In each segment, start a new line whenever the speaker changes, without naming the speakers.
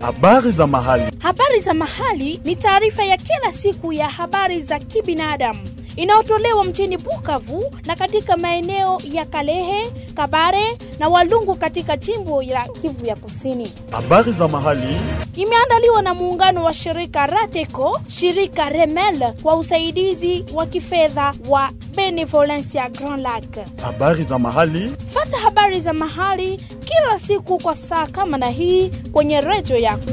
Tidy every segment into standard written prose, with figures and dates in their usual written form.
Habari za mahali.
Habari za mahali ni taarifa ya kila siku ya habari za kibinadamu inayotolewa mjini Bukavu na katika maeneo ya Kalehe, Kabare na Walungu katika jimbo la Kivu ya Kusini.
Habari za mahali
imeandaliwa na muungano wa shirika Rateco, shirika Remel kwa usaidizi wa kifedha wa Benevolencia Grand Lac.
Habari za mahali.
Fata habari za mahali kila siku kwa saa kama na hii kwenye redio yako.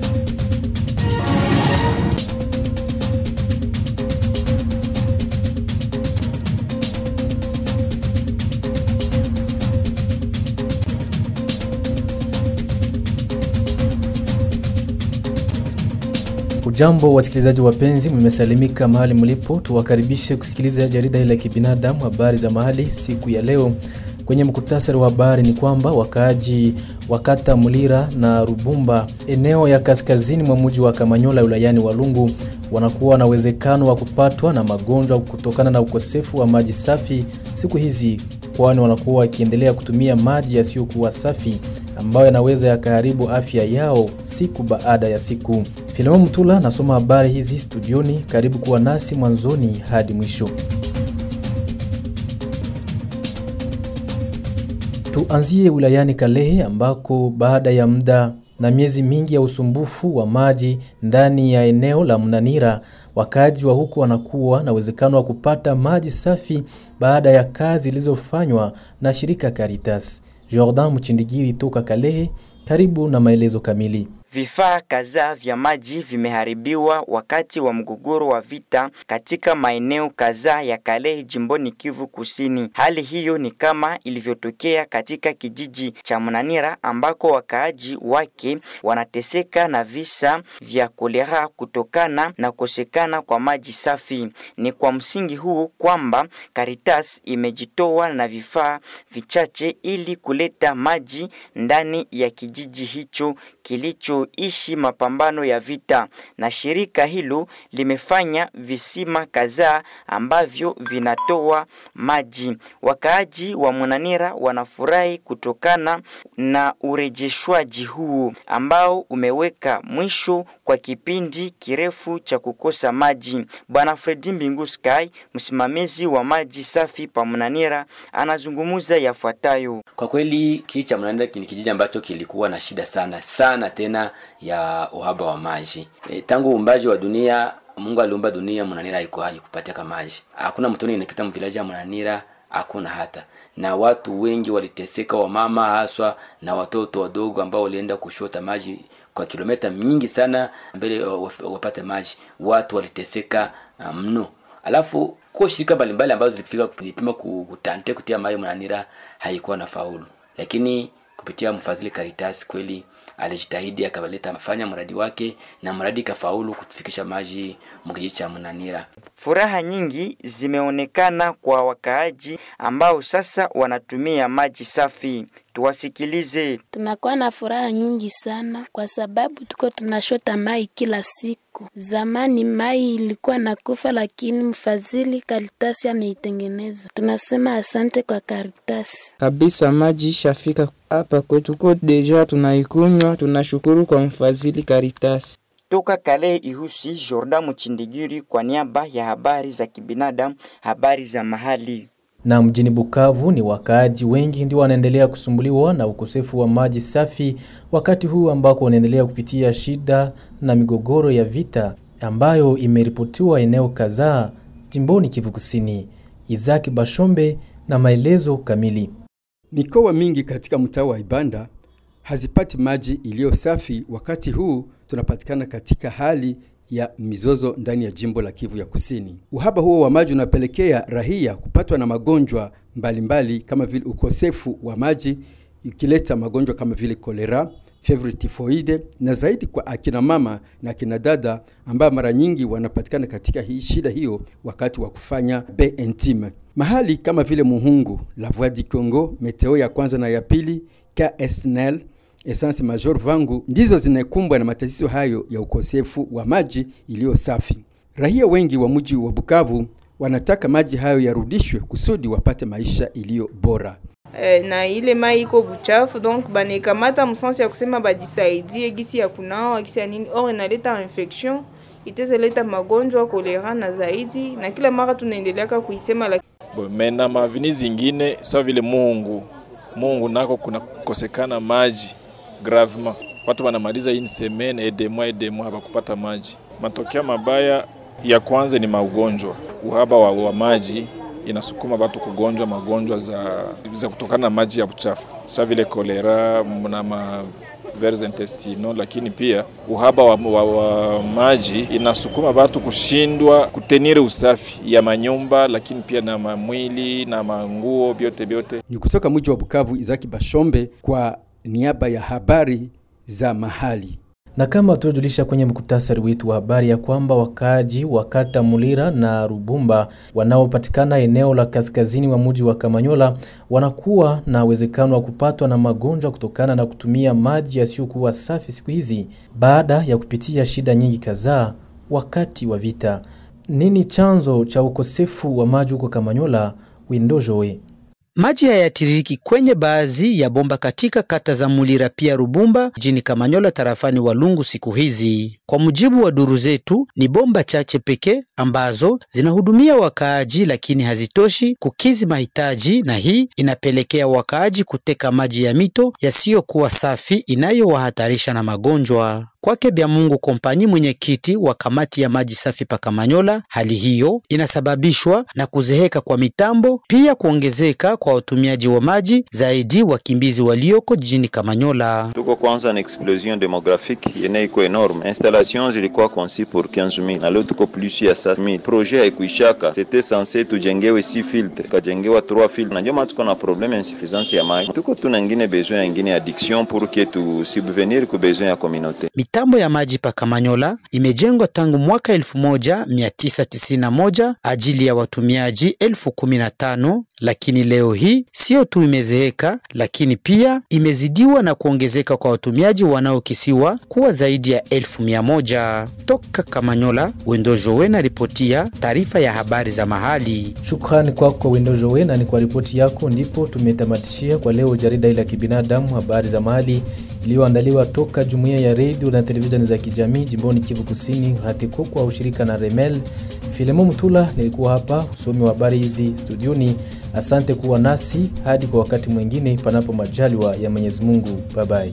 Ujambo wasikilizaji wapenzi, mmesalimika mahali mlipo. Tuwakaribishe kusikiliza jarida ile ya kibinadamu habari za mahali siku ya leo. Kwenye mkutasari wa habari ni kwamba wakaaji wakata Mulira na Rubumba eneo ya kaskazini mwa mji wa Kamanyola wilayani Walungu wanakuwa na uwezekano wa kupatwa na magonjwa kutokana na ukosefu wa maji safi siku hizi, kwani wanakuwa wakiendelea kutumia maji yasiyokuwa safi ambayo yanaweza yakaharibu afya yao siku baada ya siku. Filemon Mutula nasoma habari hizi studioni, karibu kuwa nasi mwanzoni hadi mwisho. Tuanzie wilayani Kalehe ambako baada ya muda na miezi mingi ya usumbufu wa maji ndani ya eneo la Mnanira, wakaji wa huko wanakuwa na uwezekano wa kupata maji safi baada ya kazi zilizofanywa na shirika Caritas. Jordan Mchindigiri toka Kalehe, karibu na maelezo kamili.
Vifaa kadhaa vya maji vimeharibiwa wakati wa mgogoro wa vita katika maeneo kadhaa ya Kalehe jimboni Kivu Kusini. Hali hiyo ni kama ilivyotokea katika kijiji cha Mnanira ambako wakaaji wake wanateseka na visa vya kolera kutokana na kukosekana kwa maji safi. Ni kwa msingi huu kwamba Caritas imejitoa na vifaa vichache ili kuleta maji ndani ya kijiji hicho kilichoishi mapambano ya vita, na shirika hilo limefanya visima kadhaa ambavyo vinatoa maji. Wakaaji wa Mnanira wanafurahi kutokana na urejeshwaji huu ambao umeweka mwisho kwa kipindi kirefu cha kukosa maji. Bwana Fredi Mbinguskai, msimamizi wa maji safi pa Mnanira, anazungumza yafuatayo.
Kwa kweli kijiji cha Mnanira ni kijiji ambacho kilikuwa na shida sana tena ya uhaba wa maji. Tangu uumbaji wa dunia, Mungu aliumba dunia, Mnanira haiko kupatika maji. Hakuna mtoni inapita mvilaji ya Mnanira, hakuna hata. Na watu wengi waliteseka, wa mama haswa na watoto wadogo ambao walienda kushota maji kwa kilomita nyingi sana mbele wapate maji. Watu waliteseka mno. Alafu kwa shirika mbalimbali ambazo zilifika kupima kutante kutia maji Mnanira haikuwa na faulu. Lakini kupitia mfadhili Caritas kweli alijitahidi akabaleta mafanya mradi wake na mradi kafaulu kufikisha maji mkijiji cha Mnanira.
Furaha nyingi zimeonekana kwa wakaaji ambao sasa wanatumia maji safi. Tuwasikilize.
Tunakuwa na furaha nyingi sana kwa sababu tuko tunashota mai kila siku. Zamani mai ilikuwa nakufa, lakini mfadhili Caritas ameitengeneza. Tunasema asante kwa Caritas.
Kabisa maji shafika hapa kwetu kwa deja tunaikunywa, tunashukuru kwa mfadhili Caritas.
Toka Kalehe Ihusi, Jordan Mchindigiri kwa niaba ya habari za kibinadamu, habari za mahali.
Na mjini Bukavu ni wakaaji wengi ndio wanaendelea kusumbuliwa na ukosefu wa maji safi wakati huu ambako wanaendelea kupitia shida na migogoro ya vita ambayo imeripotiwa eneo kadhaa jimboni Kivu Kusini. Isaac Bashombe na maelezo kamili.
Mikoa mingi katika mtaa wa Ibanda hazipati maji iliyo safi. Wakati huu tunapatikana katika hali ya mizozo ndani ya jimbo la Kivu ya Kusini. Uhaba huo wa maji unapelekea raia kupatwa na magonjwa mbalimbali kama vile ukosefu wa maji, ikileta magonjwa kama vile kolera, fever typhoid, na zaidi kwa akina mama na akina dada ambao mara nyingi wanapatikana katika hii shida hiyo wakati wa kufanya bain intime. Mahali kama vile Muhungu, La Voix du Congo, Meteo ya kwanza na ya pili, KSNL, Essence Major Vangu ndizo zinakumbwa na matatizo hayo ya ukosefu wa maji iliyo safi. Raia wengi wa mji wa Bukavu wanataka maji hayo yarudishwe kusudi wapate maisha iliyo bora.
na ile mai iko buchafu, donc banekamata msansi ya kusema bajisaidie gisi ya kunawa gisi ya nini, or inaleta infection, itezeleta magonjwa kolera na zaidi, na kila mara tunaendelea kuisema.
Mena mavini zingine sawa vile Mungu nako kuna kosekana maji gravement. Watu wanamaliza hii semene edemwa hapa kupata maji. Matokeo mabaya ya kwanza ni maugonjwa. Uhaba wa maji inasukuma watu kugonjwa magonjwa za kutokana na maji ya uchafu. Sawa vile kolera na vers intestinaux, lakini pia uhaba wa maji inasukuma watu kushindwa kutenire usafi ya manyumba, lakini pia na mwili na manguo vyote.
Ni kutoka mji wa Bukavu, Izaki Bashombe kwa niaba ya habari za mahali.
Na kama tulijulisha kwenye mkutasari wetu wa habari ya kwamba wakaaji wa kata Mulira na Rubumba wanaopatikana eneo la kaskazini wa mji wa Kamanyola wanakuwa na uwezekano wa kupatwa na magonjwa kutokana na kutumia maji yasiyokuwa safi siku hizi baada ya kupitia shida nyingi kadhaa wakati wa vita. Nini chanzo cha ukosefu wa maji huko Kamanyola? Windojoe.
Maji hayatiririki kwenye baadhi ya bomba katika kata za Mulira pia Rubumba jini Kamanyola tarafani Walungu siku hizi. Kwa mujibu wa duru zetu, ni bomba chache pekee ambazo zinahudumia wakaaji, lakini hazitoshi kukizi mahitaji, na hii inapelekea wakaaji kuteka maji ya mito yasiyokuwa safi inayowahatarisha na magonjwa. Kwake Byamungu Kompanyi, mwenyekiti wa kamati ya maji safi pa Kamanyola, hali hiyo inasababishwa na kuzeheka kwa mitambo, pia kuongezeka kwa watumiaji wa maji zaidi wakimbizi walioko jijini Kamanyola.
Tuko kwanza na explosion demographique yenye iko enorme. Installations zilikuwa conçues pour 15,000 na leo tuko plus ya 7,000. Projet haikuishaka, c'était censé tujengewe 6 filtres, kajengewa 3 filtres. Na ndio tuko na problème ya insuffisance ya maji. Tuko tuna ngine besoin ya ngine addiction pour que tu subvenir ku besoin ya communauté.
Mitambo ya maji pa Kamanyola imejengwa tangu mwaka 1991 ajili ya watumiaji 15,000, lakini leo hii sio tu imezeeka, lakini pia imezidiwa na kuongezeka kwa watumiaji wanaokisiwa kuwa zaidi ya 1,100. Toka Kamanyola, Windojoe na ripotia taarifa ya habari za mahali.
Shukrani kwako Windojoe, na ni kwa ripoti yako ndipo tumetamatishia kwa leo jarida la kibinadamu habari za mahali iliyoandaliwa toka Jumuiya ya Radio na Televisheni za Kijamii jimboni Kivu Kusini, Hatiko kwa ushirika na Remel. Filemo Mutula nilikuwa hapa usomi wa habari hizi studioni. Asante kuwa nasi hadi kwa wakati mwingine, panapo majaliwa ya Mwenyezi Mungu. Bye bye.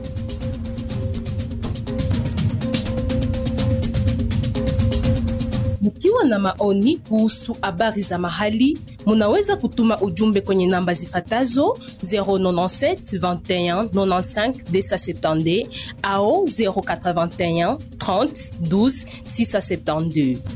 Mkiwa na maoni kuhusu habari za mahali, munaweza kutuma ujumbe kwenye namba zifatazo 097 21 95 270 au 081 30 12 672.